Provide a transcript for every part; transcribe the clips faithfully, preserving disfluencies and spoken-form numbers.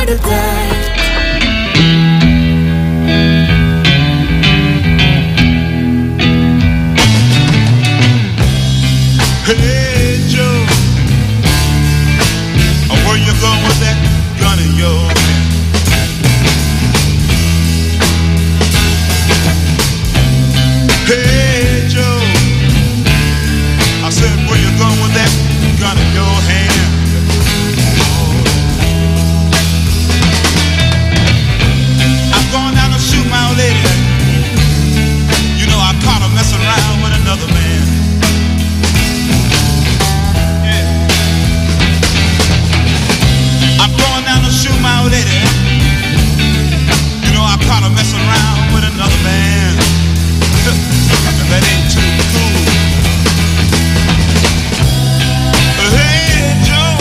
the dirt. Hey Joe, where you going with that gun in your hand? Hey Joe, I said where you going with that gun in your hand? I'm going down to shoot my old lady. You know I caught her messing around with another man. Shoot my old lady. You know I caught her messing around with another man. That ain't too cool. Hey Joe,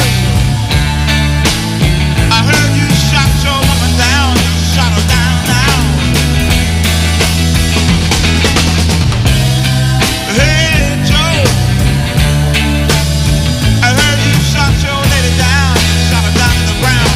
I heard you shot your woman down. You shot her down now. Hey Joe, I heard you shot your lady down. You shot her down to the ground.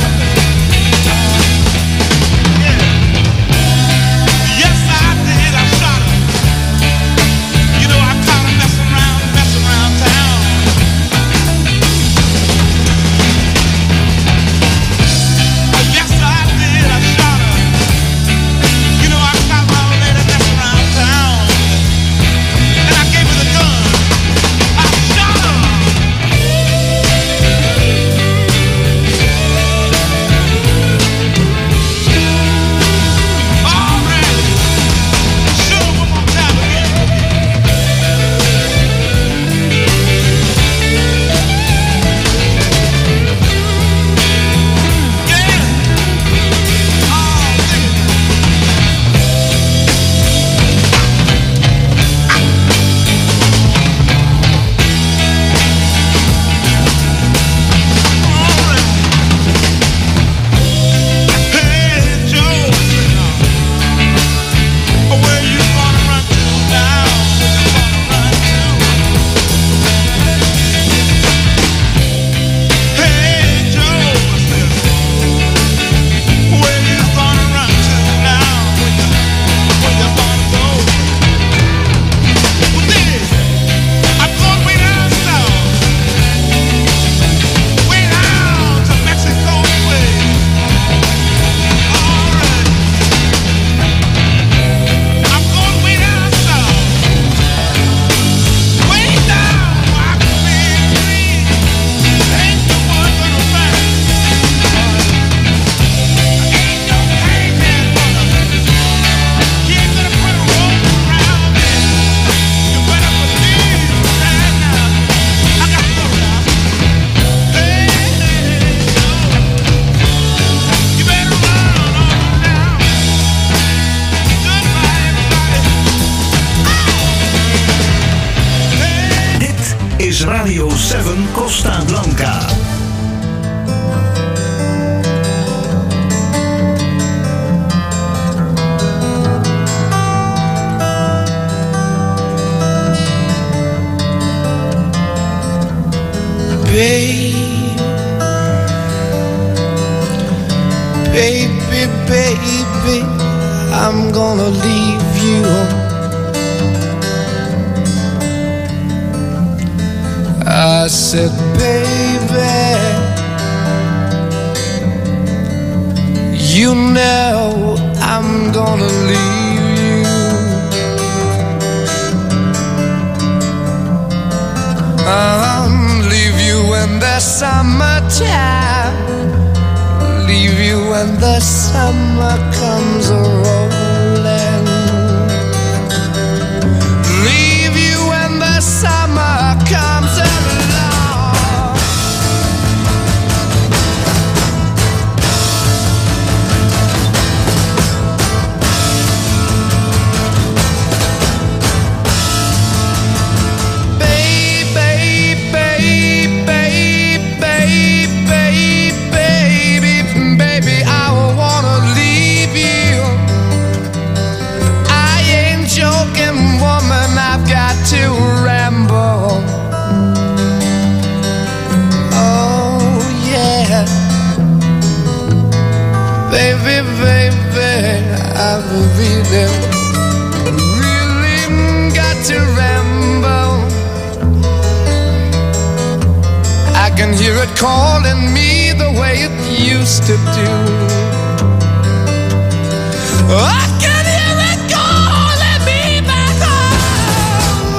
Radio zeven Costa Blanca. Baby, baby, baby, I'm gonna leave you. I said, baby, you know I'm gonna leave you. I'll leave you in the summertime, leave you when the summer comes a-rolling, leave you when the summer comes along. To ramble, baby, baby, I really, really got to ramble. I can hear it calling me the way it used to do. I can hear it calling me back home.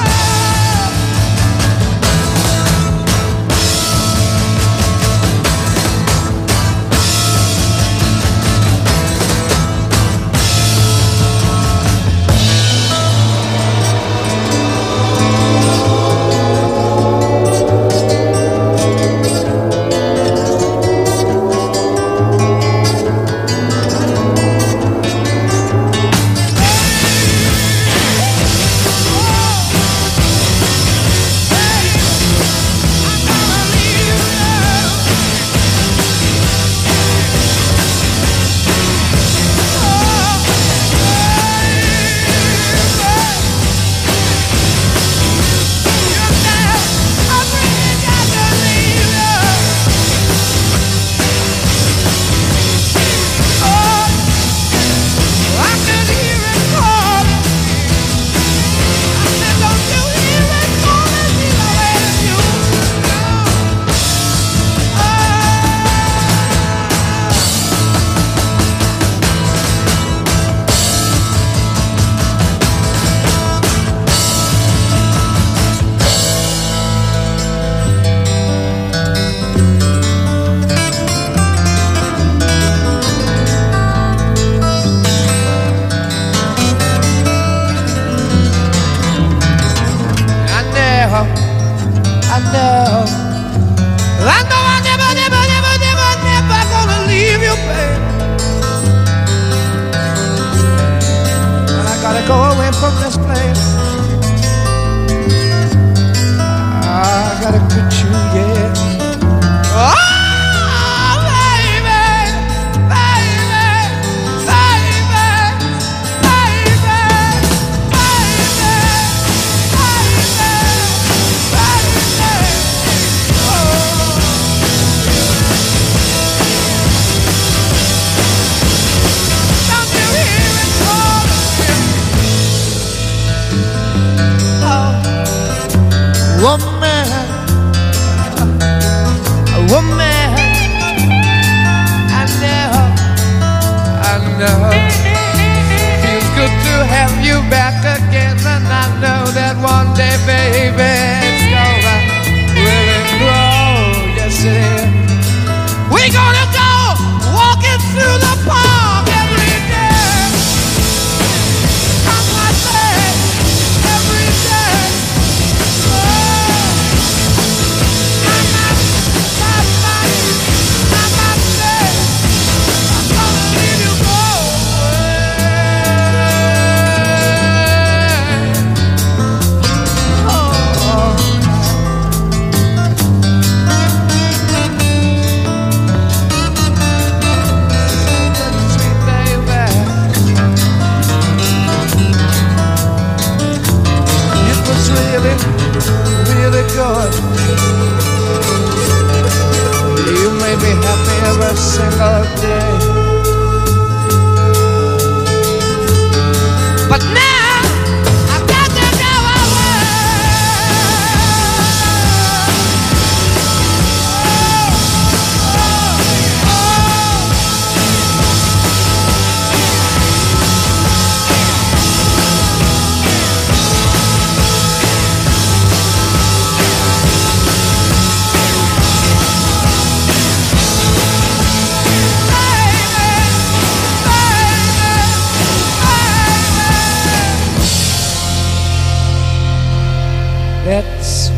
That's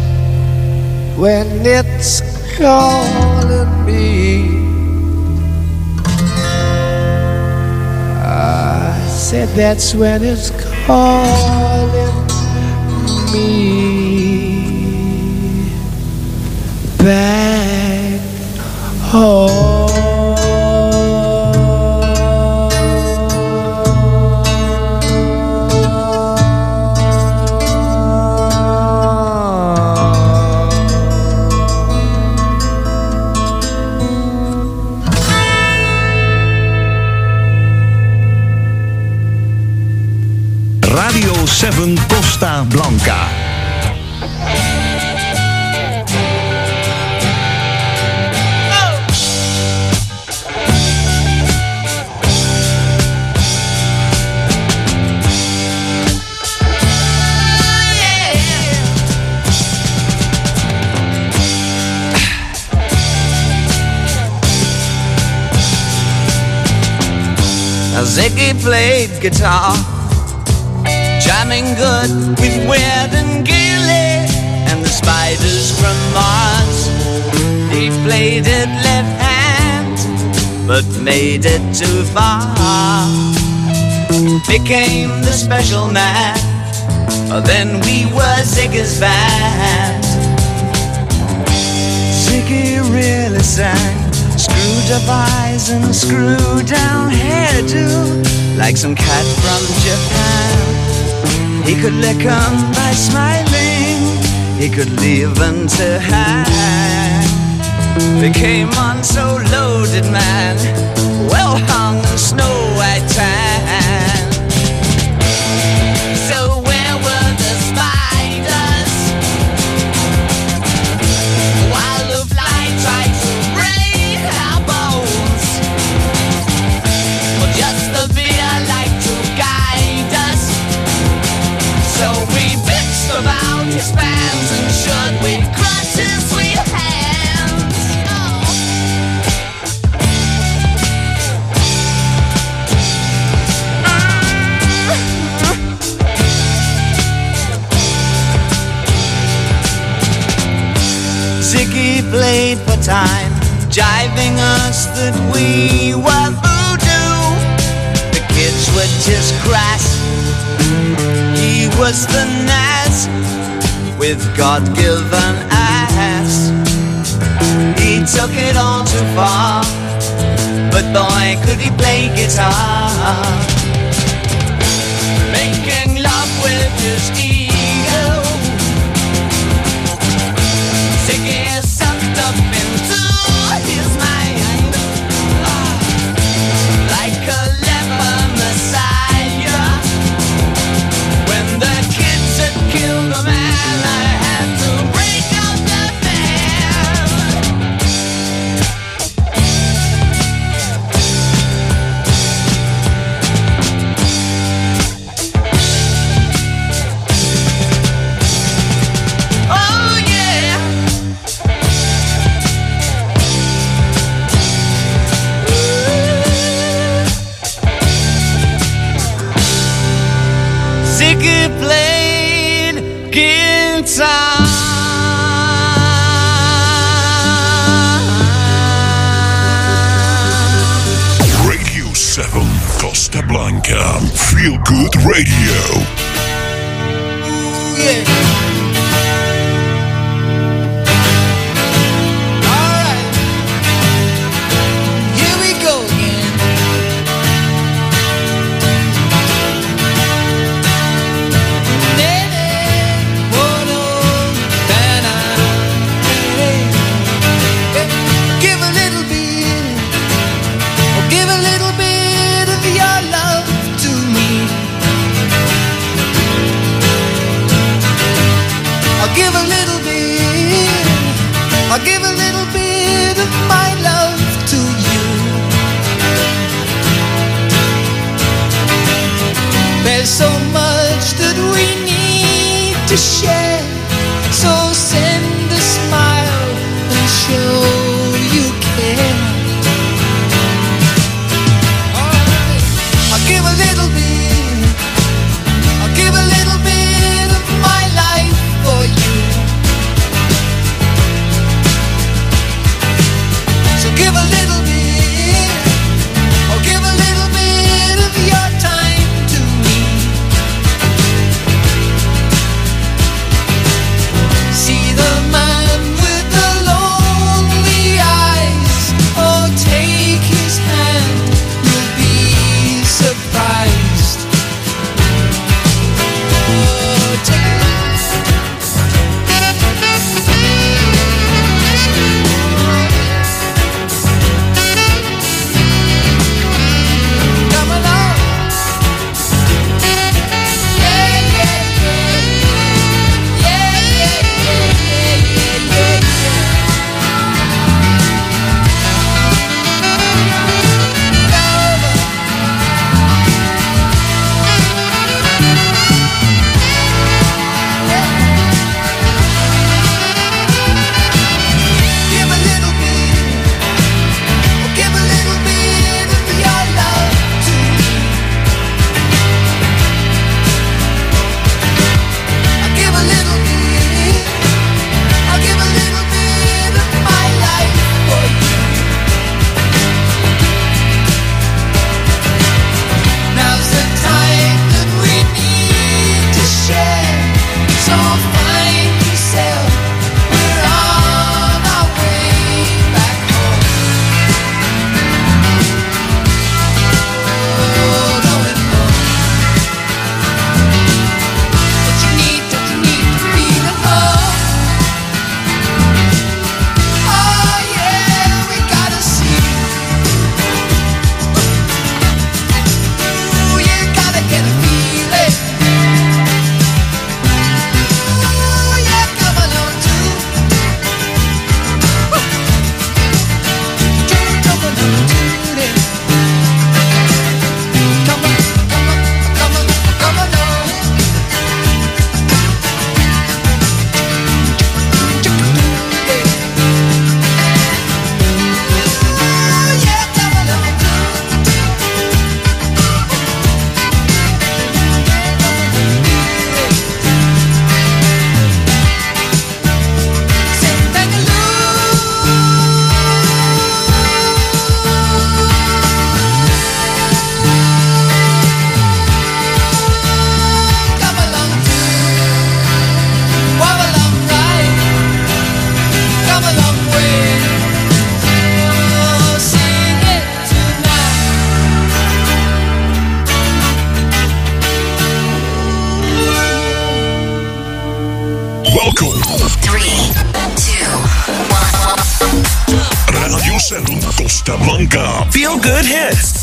when it's calling me. I said that's when it's calling me back home. zeven Costa Blanca. Ziggy played guitar, jamming good with Weird and Gilly and the Spiders from Mars. He played it left hand, but made it too far. Became the special man, then we were Ziggy's band. Ziggy really sang, screwed up eyes and screwed down hairdo, like some cat from Japan. He could lick 'em by smiling, he could leave 'em to hang. Became on so loaded man, well hung in snow white tan. So where were the spiders while the fly tried to break our bones? Well, just the beer like to guide us. So we bitched about his fans and should we crush his sweet hands. Oh. Ziggy played for time, jiving us that we were voodoo. The kids were just crass, he was the Nas with God-given ass. He took it all too far, but boy could he play guitar. Making love with his ego, Ziggy sucked up into his mind, ah, like a leper messiah. When the kids had killed a man, I had to break up the band. Oh yeah. Ziggy played guitar. Radio seven Costa Blanca. Feel Good Radio. Yeah. All right. Here we go again. Give a little bit, or give a little bit of your love to me. Blanca. Feel good hits.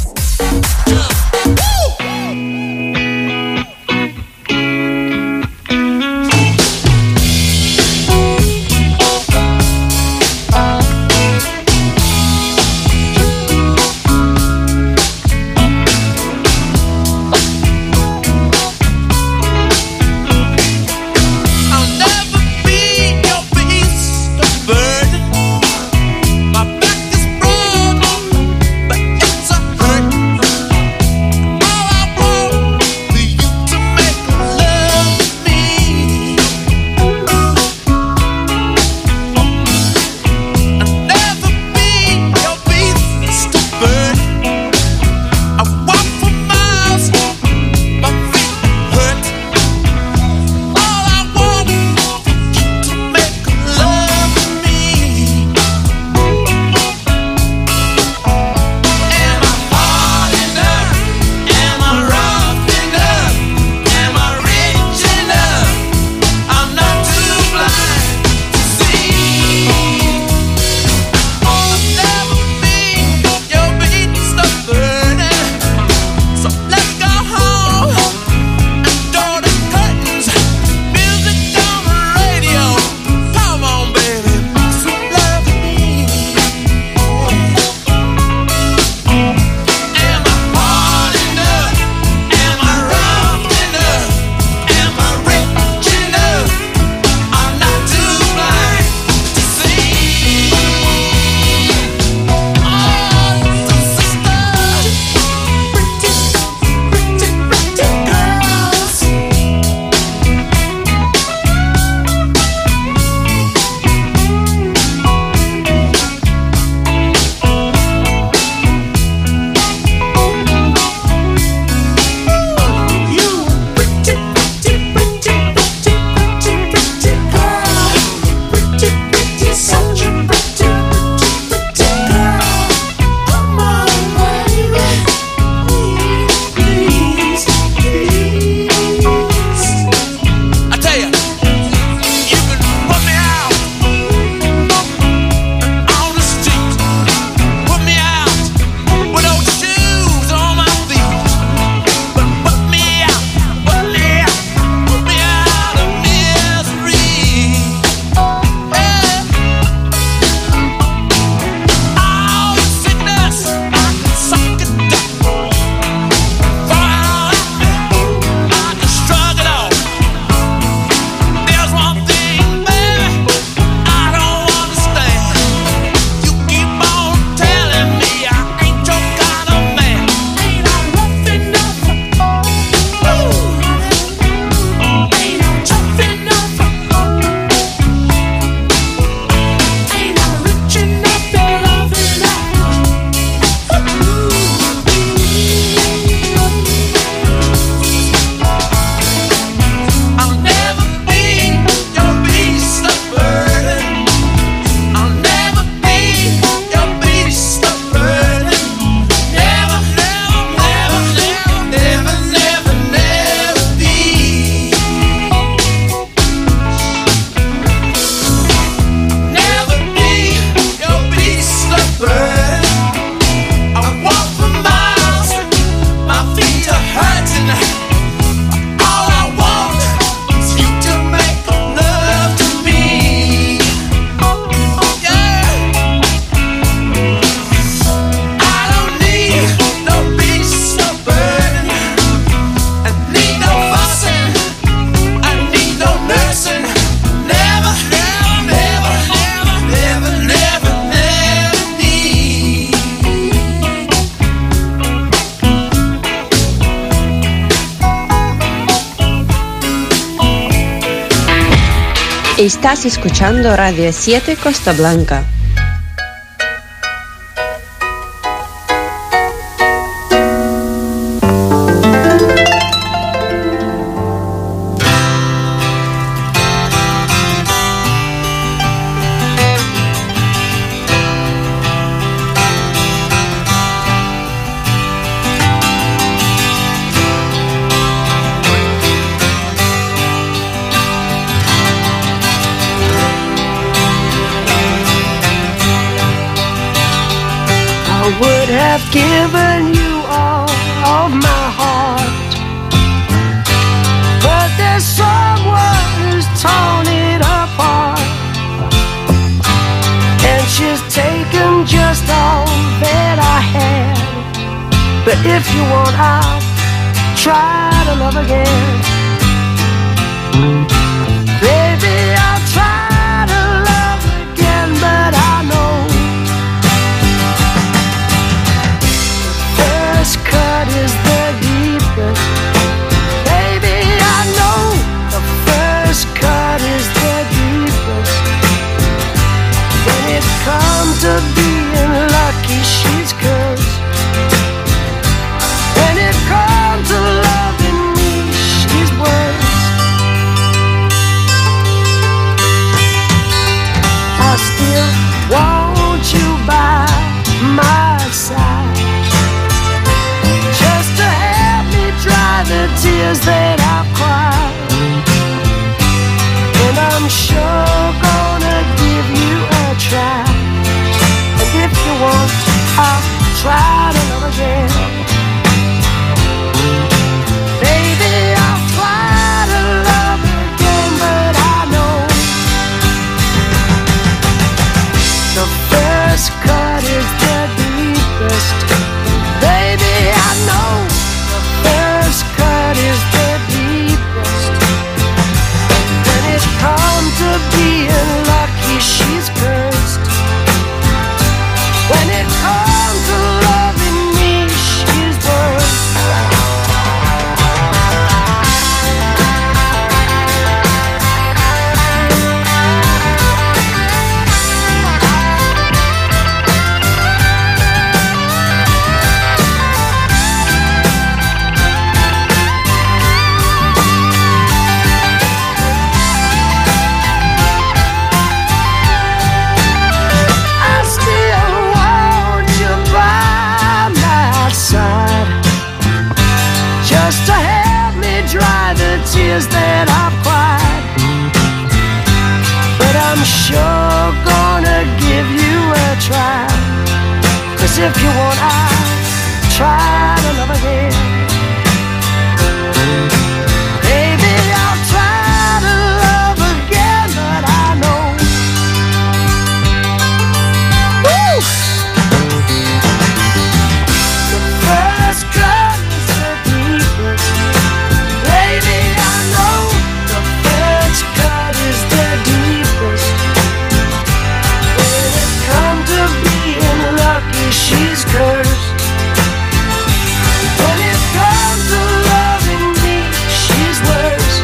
Estás escuchando Radio siete Costa Blanca. Thank I've given you all of my heart, but there's someone who's torn it apart, and she's taken just all that I had. But if you want, I'll try to love again. Baby, I'll try to love again, but I know the first cut is the deepest. Baby, I know the first cut is the deepest. When it comes to being lucky, she's cursed. When it comes to loving me, she's worse. I still want you by my side, just to help me dry the tears that I've cried. And I'm sure gonna give you a try. And if you want, I'll try to love again. Baby, I'll try to love again, but I know the first cut is the deepest. Baby, I know the first cut is the deepest. When it comes to being lucky, she's cursed. When it comes to loving me, she's worse. I still want you by my side, just to help me dry the tears that I've cried. But I'm sure gonna give you a try. 'Cause if you want, I'll try to love again. Baby, I'll try to love again, but I know woo! The first cut is the deepest. Baby, I know the first cut is the deepest. When it comes to being lucky, she's cursed. When it comes to loving me, she's worse.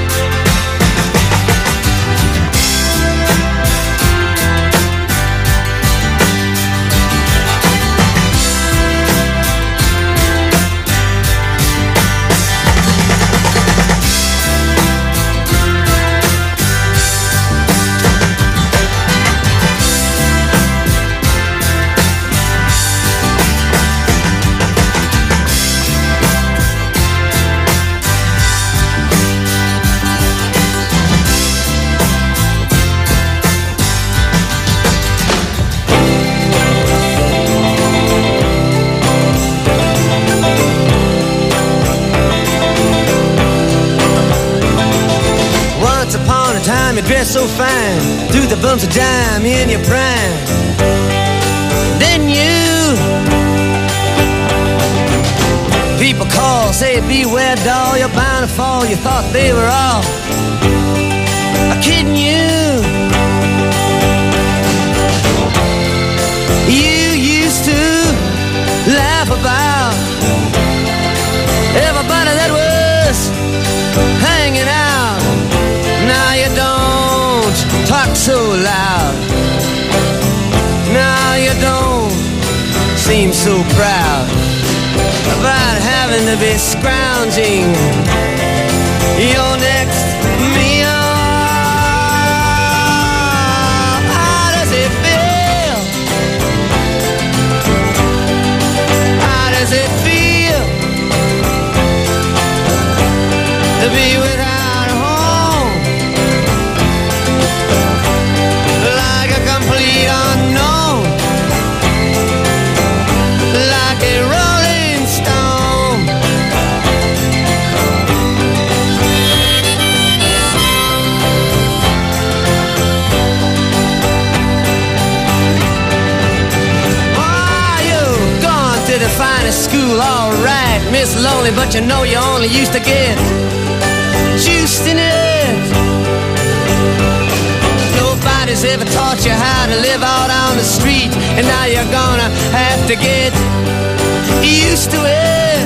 Once upon a time you dressed so fine, threw the bumps of dime in your prime. Then you people call, say beware doll, you're bound to fall. You thought they were all kidding you. You used to laugh about everybody that was hanging out. Now you don't talk so loud. Now you don't seem so proud about having to be scrounging your next meal. How does it feel? How does it feel to be without a home, like a complete unknown, like a it's lonely, but you know you only used to get juiced in it. Nobody's ever taught you how to live out on the street, and now you're gonna have to get used to it.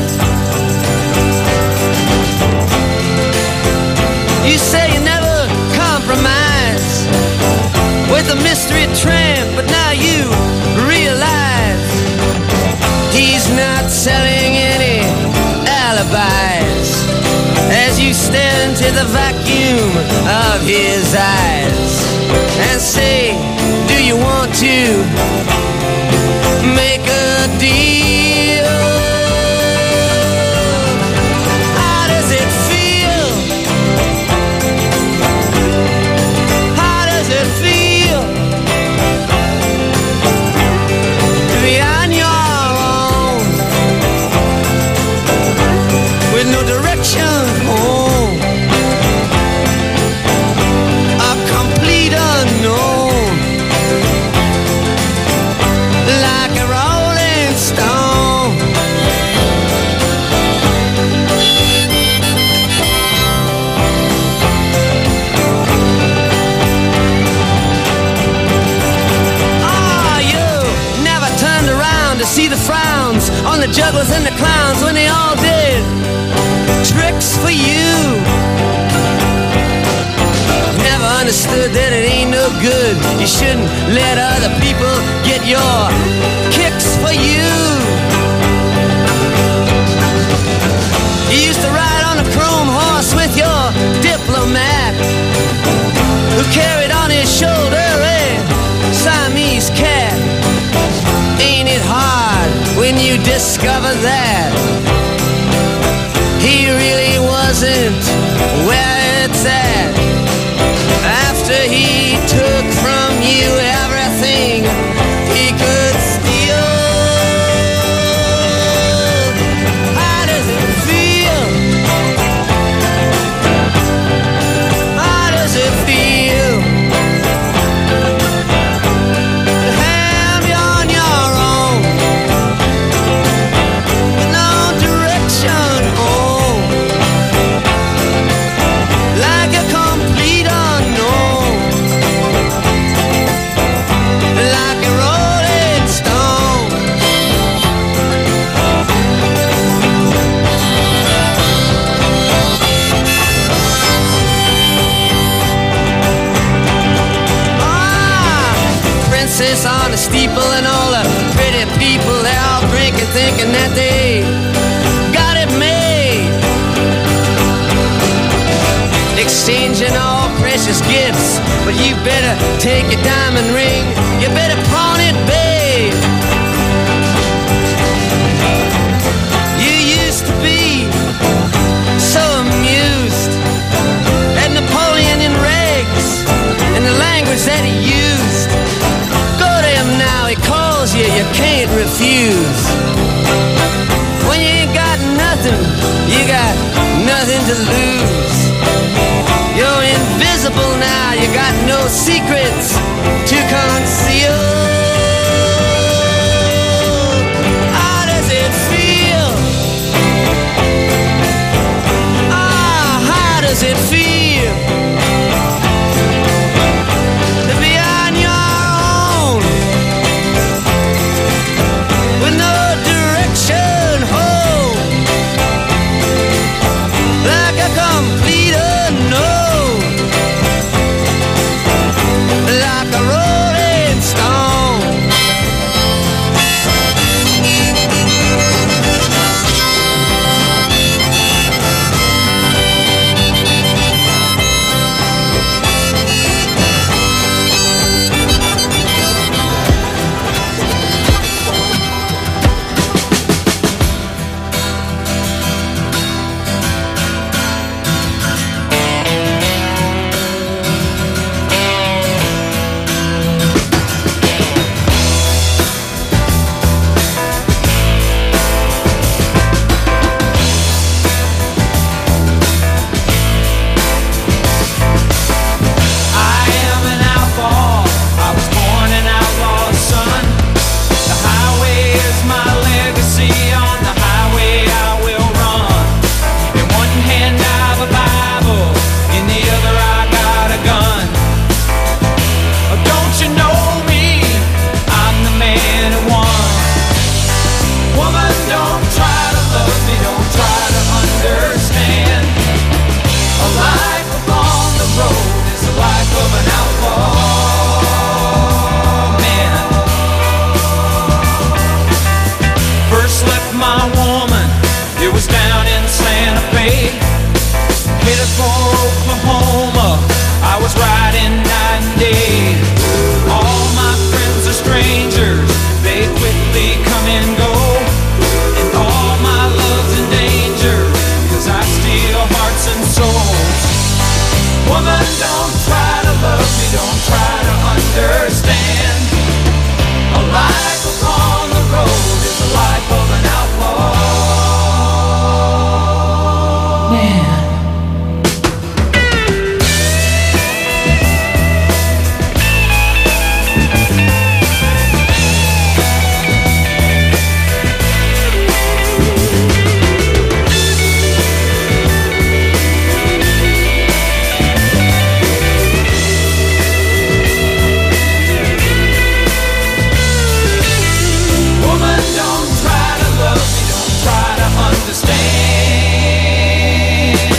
You say you never compromise with a mystery tramp, but now you realize he's not selling any alibis as you stare into the vacuum of his eyes and say, do you want to make a deal? How does it feel? How does it feel to be on your own with no direction home? A complete unknown, like a rolling stone. Ah, you never turned around to see the frowns on the jugglers and the clowns when they all did tricks for you. Never understood that it ain't no good. You shouldn't let other people get your kicks for you. You used to ride on a chrome horse with your diplomat, who carried on his shoulder a Siamese cat. Ain't it hard when you discover that he really wasn't where it's at? After he took from you everything he could steal. How does it feel? How does it feel to have you on your own with no direction home, like a complete unknown, like a rolling stone? Ah, princess on the steeple and all the pretty people, they're all drinking, thinking that they got it made, exchanging all precious gifts. But you better take your diamond ring, you better pawn it, babe. You used to be so amused at Napoleon in rags and the language that he used. Go to him now, he calls you, you can't refuse. When you ain't got nothing, you got nothing to lose. You're invisible now, you got no secrets to conceal. How does it feel? Ah, how does it feel to be on your own with no direction home, like a complete unknown? headed for Oklahoma. I was riding night and day. All my friends are strangers, they quickly come and go. And all my love's in danger, cause I steal hearts and souls. Woman, don't try to love me, don't try to understand. A life upon the road is the life of an outlaw. Man. Woman, don't try to love me, don't try to understand.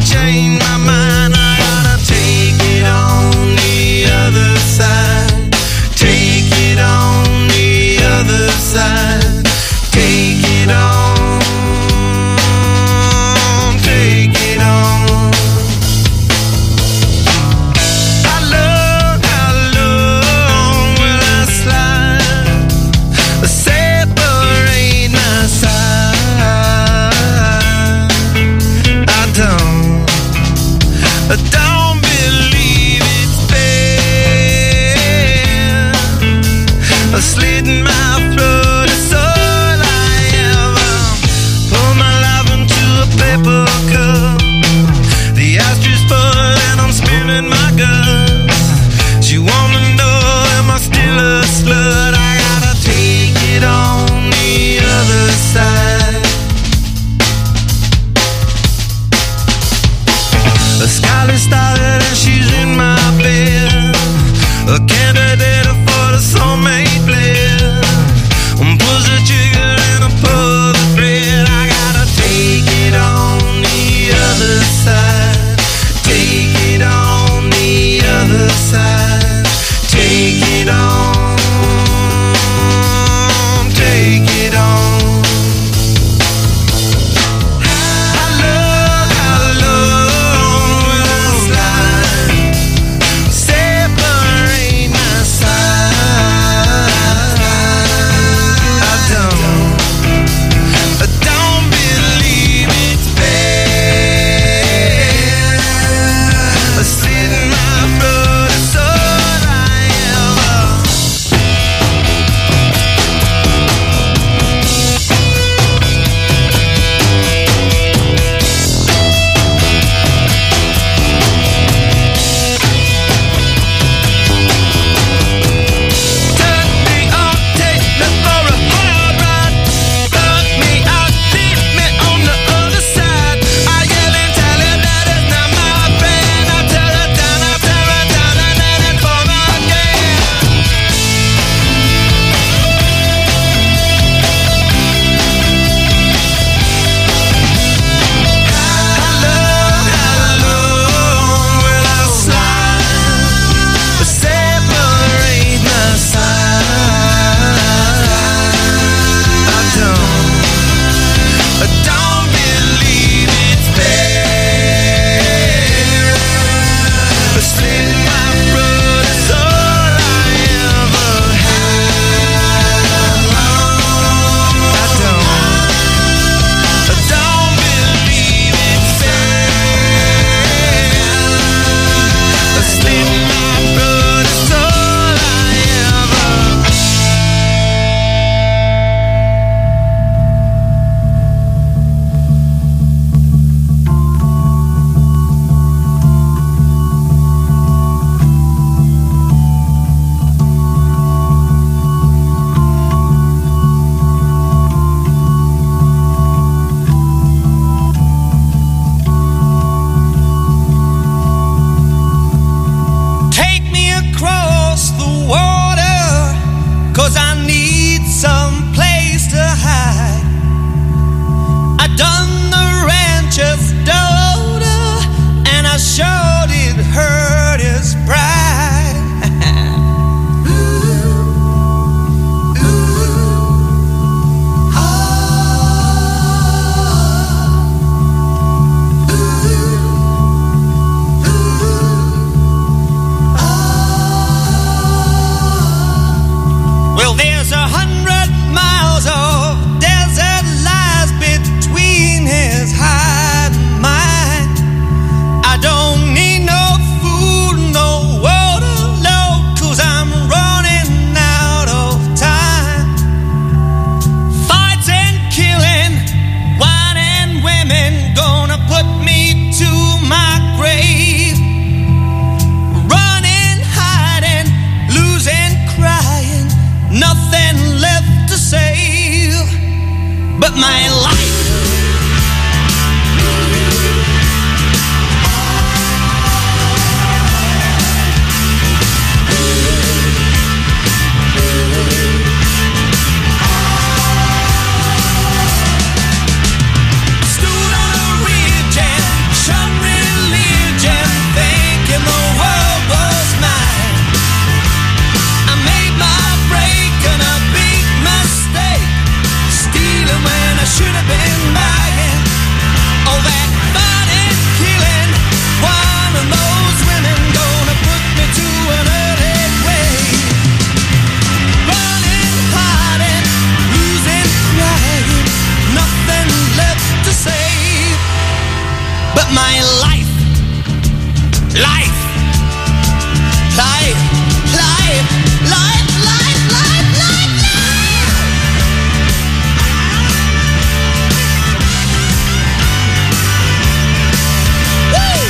change my mind. I gotta take it on the other side. Take it on the other side. Take it on. Take it on. How long, how long will I slide? Separate my side. I don't, I don't believe it's fair. I slit my throat, it's all I ever. Pour my life into a paper cup. The ashtray full and I'm spinning my guts. She wanna know, am I still a slut? I gotta take it on the other side. A skyline started and she's in my bed. A candidate for the soulmate blend. Um, pulls the trigger and I pull the thread. I gotta take it on the other side. Take it on the other side. Take it on. Take it on. How long, how long will I slide? life, life, life, life, life, life, life, life, Woo!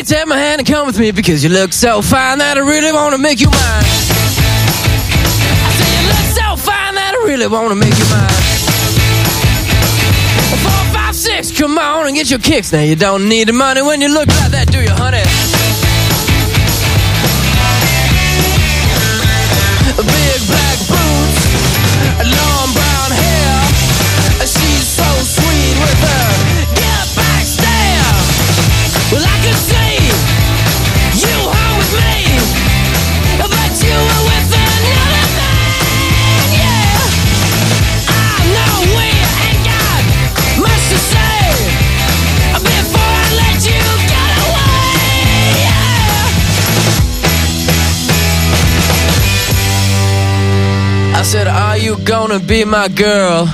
take my hand and come with me, because you look so fine that I really want to make you mine. I say you look so fine that I really want to make you mine. Four, five, six, come on and get your kicks. Now you don't need the money when you look like that, do you, honey? Big black boots, long brown hair. She's so sweet with her get back stare. Well, I could see you home with me, but you were with another man, yeah. I know we ain't got much to say before I let you get away, yeah. I said, are you gonna be my girl?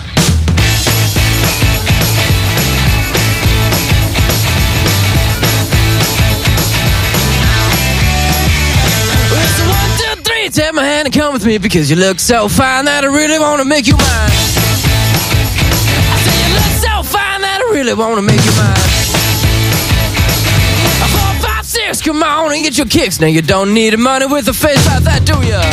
Take my hand and come with me, because you look so fine that I really want to make you mine. I say you look so fine that I really want to make you mine. Four, five, six, come on and get your kicks. Now you don't need the money with a face like that, do ya?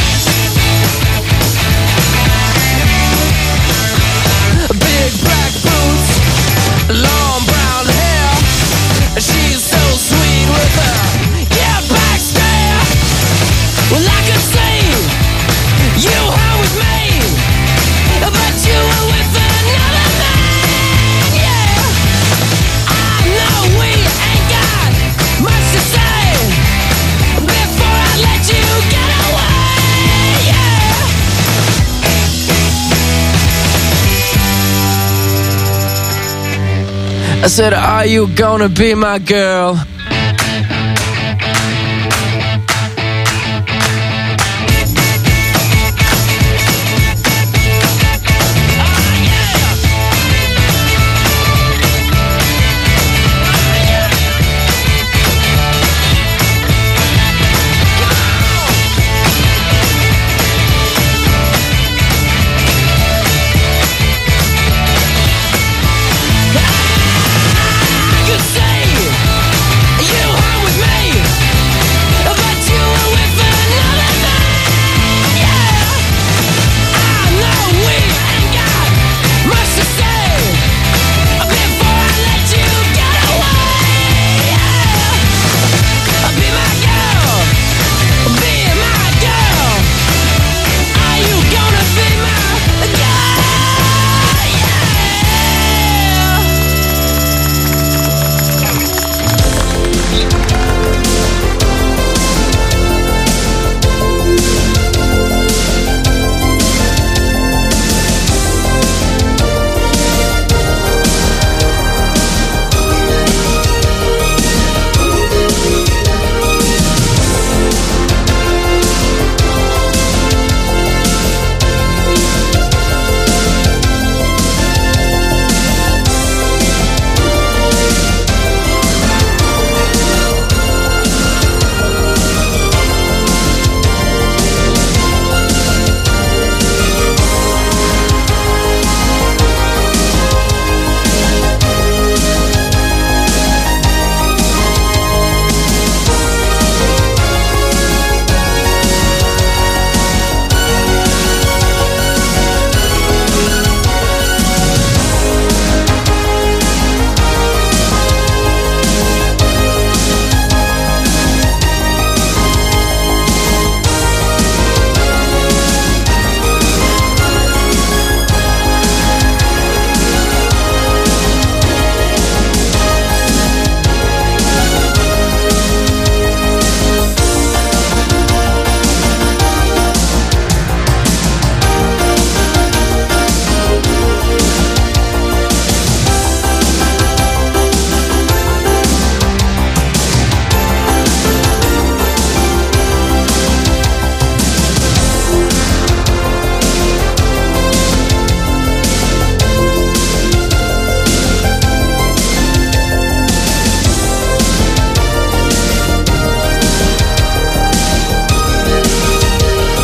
Big black boots, long brown hair. She's so sweet with her get back stare. Well, I could see you home with me, but you were with another man, yeah. I know we ain't got much to say before I let you get away, yeah. I said, are you gonna be my girl?